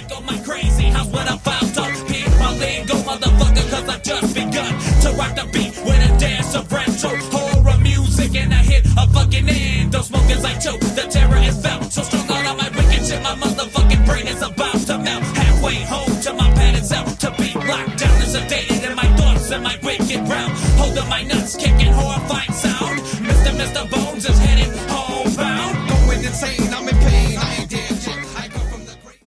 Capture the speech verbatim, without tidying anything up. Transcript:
freak on my crazy house when I'm fouled up. Hit my lingo, motherfucker, cause I've just begun to rock the beat with a dance of retro horror music. And I hit a fucking end. Those smokers like Joe, the terror is felt. So strong on all my wicked shit, my motherfucking brain is about to melt. Halfway home to my padded cell, to be locked down and sedated in my thoughts and my wicked realm. Holding my nuts, kicking